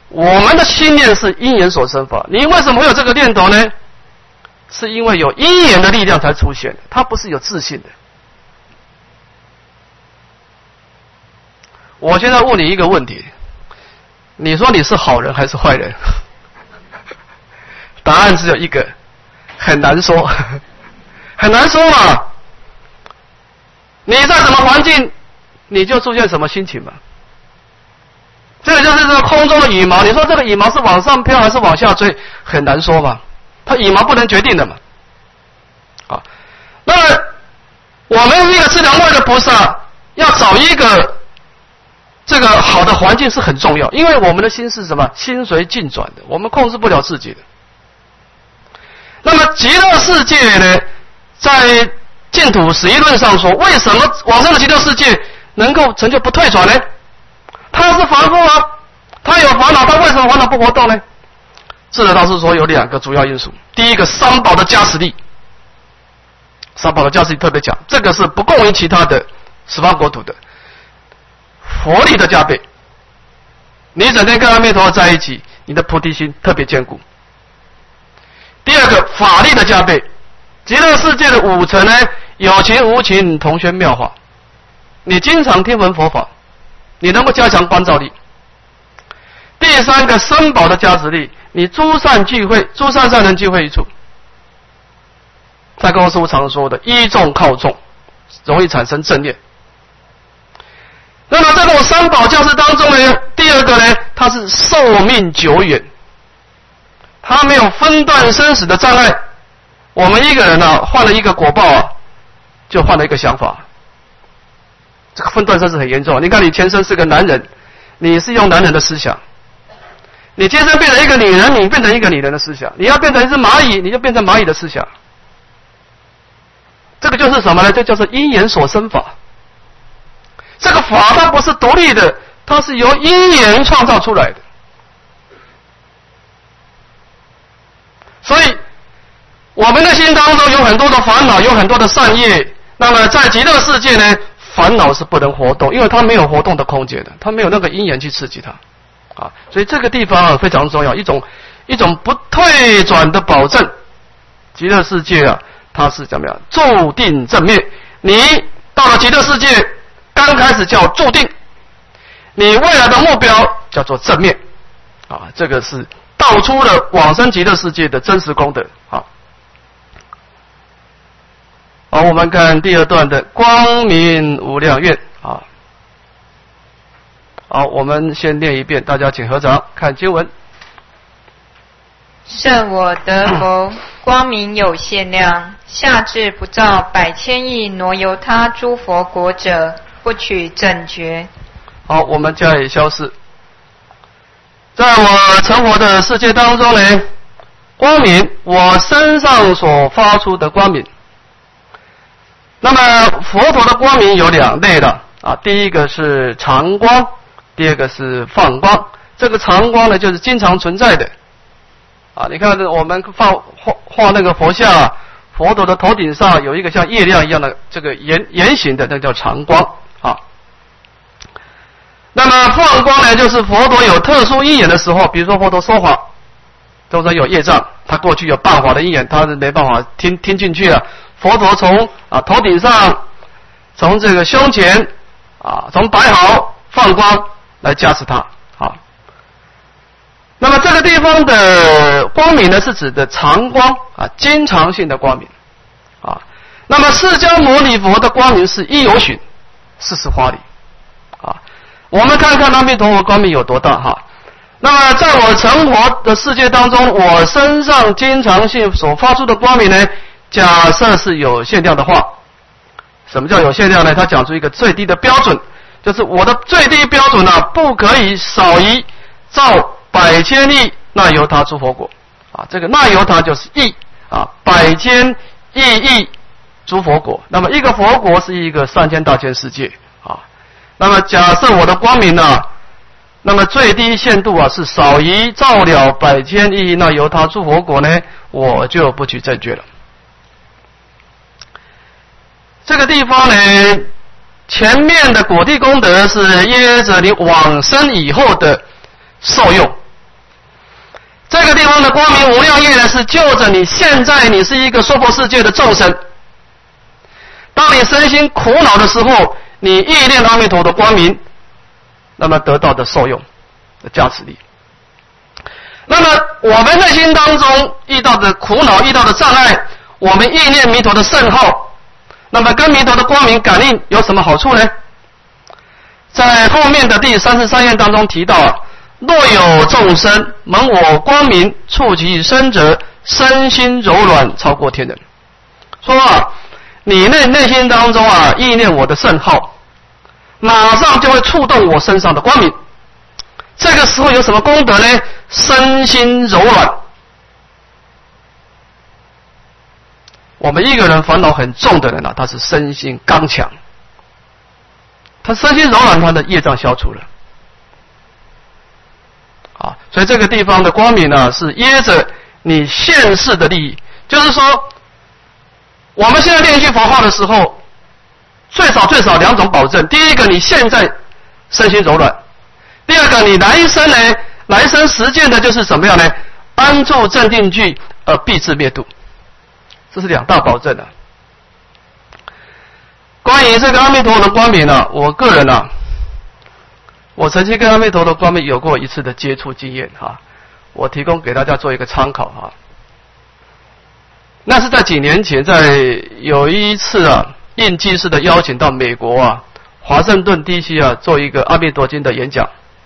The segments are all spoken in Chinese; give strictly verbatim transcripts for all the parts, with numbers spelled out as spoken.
我们的心念是因缘所生法，你为什么会有这个念头呢？是因为有因缘的力量才出现的，它不是有自信的。我现在问你一个问题，你说你是好人还是坏人？答案只有一个，很难说，很难说嘛。你在什么环境，你就出现什么心情嘛。这个就是这个空中的羽毛，你说这个羽毛是往上飘还是往下坠，很难说嘛。它羽毛不能决定的嘛。啊，那么我们一个资粮位的菩萨，要找一个这个好的环境是很重要，因为我们的心是什么？心随境转的，我们控制不了自己的。那么极乐世界呢，在净土十一论上说，为什么往生的极乐世界能够成就不退转呢？他是凡夫啊，他有烦恼，他为什么烦恼不活动呢？智者大师说有两个主要因素，第一个三宝的加持力，三宝的加持力特别讲，这个是不共于其他的十方国土的，佛力的加倍，你整天跟阿弥陀佛在一起，你的菩提心特别坚固。第二个法力的加倍，极乐世界的五层呢，有情无情同宣妙法，你经常听闻佛法，你能够加强观照力。第三个身宝的加持力，你诸善聚会，诸善善人聚会一处。在跟我师父常说的，依众靠众，容易产生正念。那么在这种三宝加持当中呢，第二个呢，它是寿命久远，它没有分段生死的障碍。我们一个人啊，换了一个果报啊，就换了一个想法。这个分段生死很严重。你看，你前生是个男人，你是用男人的思想；你今生变成一个女人，你变成一个女人的思想；你要变成一只蚂蚁，你就变成蚂蚁的思想。这个就是什么呢？这叫做因缘所生法。这个法它不是独立的，它是由因缘创造出来的。所以我们的心当中有很多的烦恼，有很多的善业。那么在极乐世界呢，烦恼是不能活动，因为它没有活动的空间的，它没有那个因缘去刺激它啊。所以这个地方啊非常重要，一种一种不退转的保证。极乐世界啊，它是怎么样？注定正灭。你到了极乐世界，刚开始叫注定，你未来的目标叫做正灭啊。这个是道出了往生极乐世界的真实功德啊。好，我们看第二段的光明无量愿啊。好，我们先念一遍，大家请合掌看经文。 设我得佛，光明有限量，下至不照百千亿挪由他诸佛国者，不取正觉。 好，我们加以消释。在我成佛的世界当中呢，光明，我身上所发出的光明。那么佛陀的光明有两类的啊，第一个是常光，第二个是放光。这个常光呢，就是经常存在的啊。你看我们放画画那个佛像啊，佛陀的头顶上有一个像月亮一样的这个圆圆形的，那叫常光啊。那么放光呢，就是佛陀有特殊因缘的时候，比如说佛陀说法，都说有业障，他过去有谤法的因缘，他是没办法听听进去了。佛陀从啊头顶上，从这个胸前啊，从白毫放光来加持他啊。那么这个地方的光明呢，是指的常光啊，经常性的光明啊。那么释迦牟尼佛的光明是一有寻，四十花里啊。我们看看阿弥陀佛光明有多大哈。那么在我成佛的世界当中，我身上经常性所发出的光明呢，假设是有限量的话，什么叫有限量呢？他讲出一个最低的标准，就是我的最低标准啊，不可以少于照百千亿那由他诸佛国啊。这个那由他就是亿啊，百千亿亿诸佛国。那么一个佛国是一个三千大千世界啊。那么假设我的光明啊，那么最低限度啊是少于照了百千亿那由他诸佛国呢，我就不取正觉了。这个地方呢，前面的果地功德是约着你往生以后的受用这个地方的光明无量业呢，是就着你现在你是一个娑婆世界的众生，当你身心苦恼的时候，你忆念阿弥陀的光明，那么得到的受用的加持力。那么我们内心当中遇到的苦恼、遇到的障碍，我们忆念弥陀的圣号，那么跟弥陀的光明感应有什么好处呢？在后面的第三十三页当中提到啊，若有众生蒙我光明触其身者，身心柔软超过天人。说啊，你内内心当中啊意念我的圣号，马上就会触动我身上的光明。这个时候有什么功德呢？身心柔软。我们一个人烦恼很重的人啊，他是身心刚强，他身心柔软，他的业障消除了。啊，所以这个地方的光明呢，是掖着你现世的利益。就是说，我们现在练习佛号的时候，最少最少两种保证：第一个，你现在身心柔软；第二个，你来生呢，来生实践的就是什么样呢？安住正定具，而必至灭度。这是两大保证啊。关于这个阿弥陀的光明呢、啊，我个人啊，我曾经跟阿弥陀的光明有过一次的接触经验哈、啊，我提供给大家做一个参考哈、啊。那是在几年前，在有一次啊，应居士的邀请到美国啊，华盛顿地区啊，做一个阿弥陀经的演讲。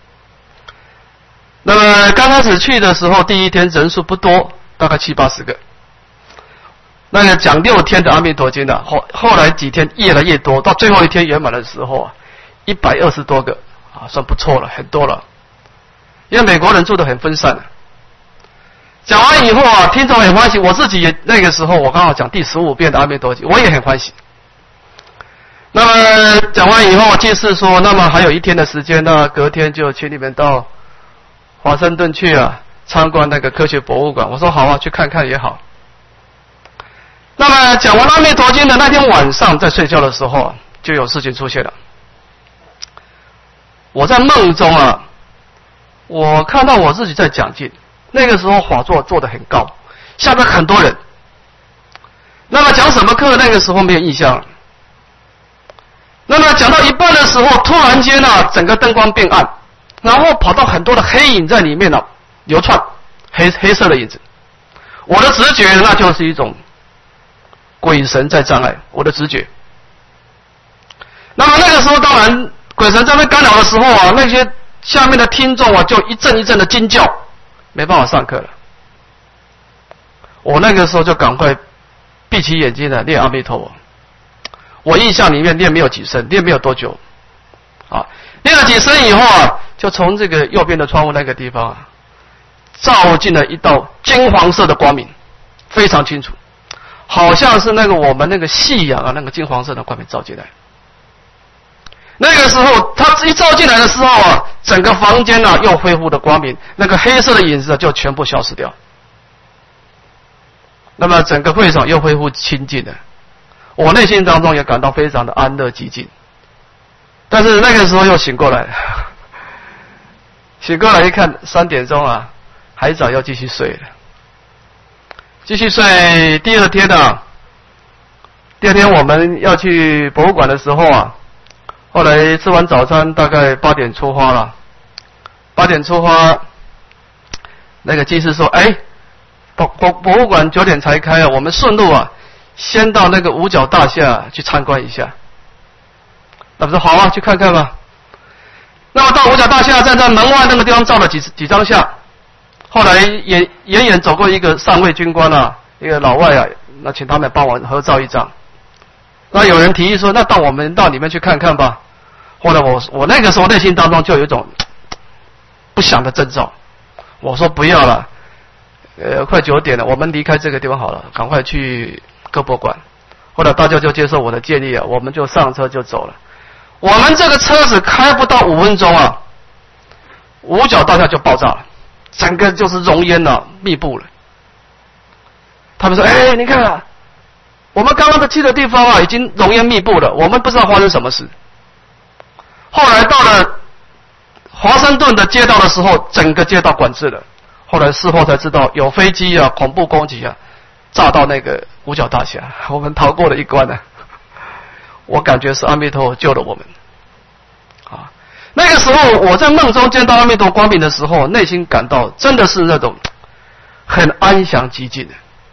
那么刚开始去的时候，第一天人数不多，大概七八十个。那个讲六天的阿弥陀经的、啊，后后来几天越来越多，到最后一天圆满的时候啊，一百二十多个啊，算不错了，很多了。因为美国人住得很分散、啊。讲完以后啊，听众很欢喜，我自己也那个时候我刚好讲第十五遍的阿弥陀经，我也很欢喜。那么讲完以后，祭司说，那么还有一天的时间，那隔天就请你们到华盛顿去啊，参观那个科学博物馆。我说好啊，去看看也好。那么讲完阿弥陀经的那天晚上，在睡觉的时候啊，就有事情出现了。我在梦中啊，我看到我自己在讲经，那个时候法座坐得很高，下面很多人。那么讲什么课？那个时候没有印象了。那么讲到一半的时候，突然间啊，整个灯光变暗，然后跑到很多的黑影在里面啊流窜，黑黑色的影子。我的直觉那就是一种鬼神在障碍，我的直觉。那么那个时候，当然鬼神在那干扰的时候啊，那些下面的听众啊，就一阵一阵的惊叫，没办法上课了。我那个时候就赶快闭起眼睛来念阿弥陀佛。我印象里面念没有几声，念没有多久，啊，念了几声以后啊，就从这个右边的窗户那个地方啊，照进了一道金黄色的光明，非常清楚。好像是那个我们那个夕阳啊，那个金黄色的光明照进来。那个时候，它一照进来的时候啊，整个房间啊又恢复的光明，那个黑色的影子啊就全部消失掉。那么整个会场又恢复清净了，我内心当中也感到非常的安乐寂静。但是那个时候又醒过来，醒过来一看三点钟啊，还早，要继续睡了。继续睡。第二天啊，第二天我们要去博物馆的时候啊，后来吃完早餐，大概八点出发了。八点出发，那个技师说：“哎，博博博物馆九点才开啊，我们顺路啊，先到那个五角大厦去参观一下。”那我说好啊，去看看吧。那么到五角大厦，站在门外那个地方照了几几张相。后来远远远走过一个上尉军官啊，一个老外啊，那请他们帮我合照一张。那有人提议说，那到我们到里面去看看吧。后来我我那个时候内心当中就有一种不祥的征兆，我说不要了，呃，快九点了，我们离开这个地方好了，赶快去科博馆。后来大家就接受我的建议啊，我们就上车就走了。我们这个车子开不到五分钟啊，五角大厦就爆炸了。整个就是熔烟了、啊，密布了。他们说：“哎，你看啊，我们刚刚的去的地方啊，已经熔烟密布了，我们不知道发生什么事。”后来到了华盛顿的街道的时候，整个街道管制了， 后来事后才知道，有飞机啊，恐怖攻击啊，炸到那个五角大厦，我们逃过了一关呢、啊。我感觉是阿弥陀佛救了我们。啊，那个时候我在梦中见到阿弥陀光明的时候，内心感到真的是那种很安详寂静的。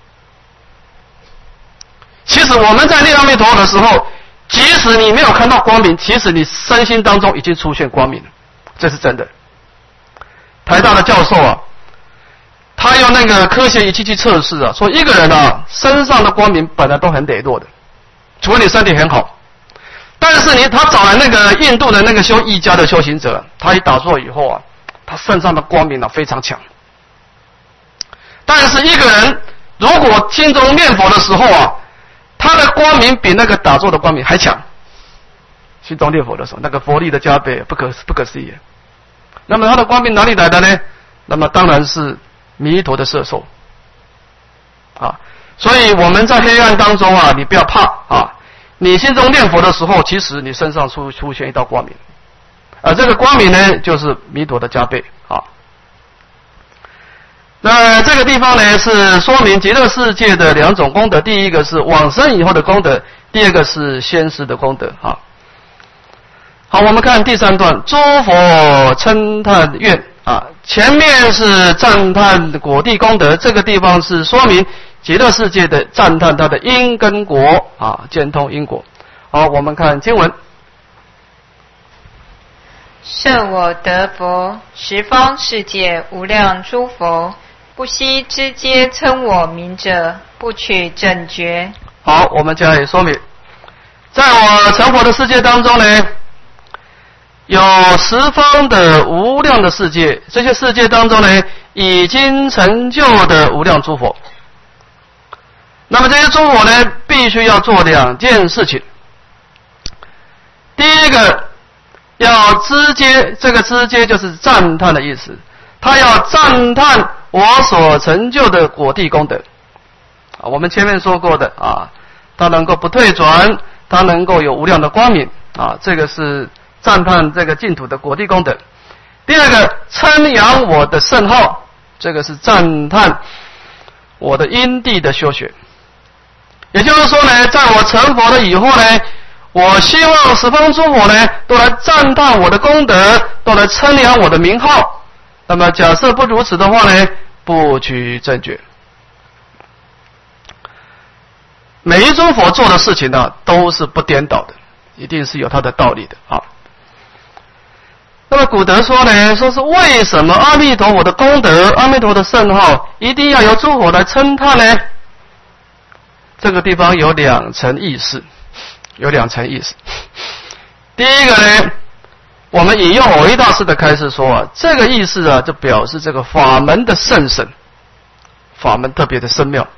其实我们在念阿弥陀佛的时候，即使你没有看到光明，其实你身心当中已经出现光明了，这是真的。台大的教授啊，他用那个科学仪器去测试啊，说一个人啊身上的光明本来都很羸弱的，除非你身体很好。但是你他找来那个印度的那个修瑜伽的修行者，他一打坐以后啊，他身上的光明啊非常强。但是一个人如果心中念佛的时候啊，他的光明比那个打坐的光明还强。心中念佛的时候，那个佛力的加倍不可不可思议。那么他的光明哪里来的呢？那么当然是弥陀的摄受啊。所以我们在黑暗当中啊，你不要怕啊。你心中念佛的时候，其实你身上出出现一道光明，而这个光明呢，就是弥陀的加倍啊。那这个地方呢，是说明极乐世界的两种功德，第一个是往生以后的功德，第二个是先世的功德啊。好，我们看第三段，诸佛称叹愿啊，前面是赞叹果地功德，这个地方是说明极乐世界的赞叹它的因跟果啊，兼通因果。好，我们看经文。 设我得佛，十方世界无量诸佛，不悉知皆称我名者，不取正觉。 好，我们加以说明。在我成佛的世界当中呢，有十方的无量的世界，这些世界当中呢，已经成就的无量诸佛。那么这些诸佛呢，必须要做两件事情。第一个，要知接，这个知接就是赞叹的意思，他要赞叹我所成就的果地功德。啊，我们前面说过的啊，他能够不退转，他能够有无量的光明啊，这个是赞叹这个净土的果地功德。第二个，称扬我的圣号，这个是赞叹我的因地的修学。也就是说呢，在我成佛了以后呢，我希望十方诸佛呢都来赞叹我的功德，都来称扬我的名号。那么假设不如此的话呢，不取正觉。每一尊佛做的事情呢，都是不颠倒的，一定是有它的道理的啊。那么古德说呢，说是为什么阿弥陀佛的功德、阿弥陀的圣号一定要由诸佛来称叹呢？这个地方有两层意思，有两层意思。第一个呢，我们引用蕅益大师的开示说啊，这个意思啊，就表示这个法门的甚深，法门特别的深妙。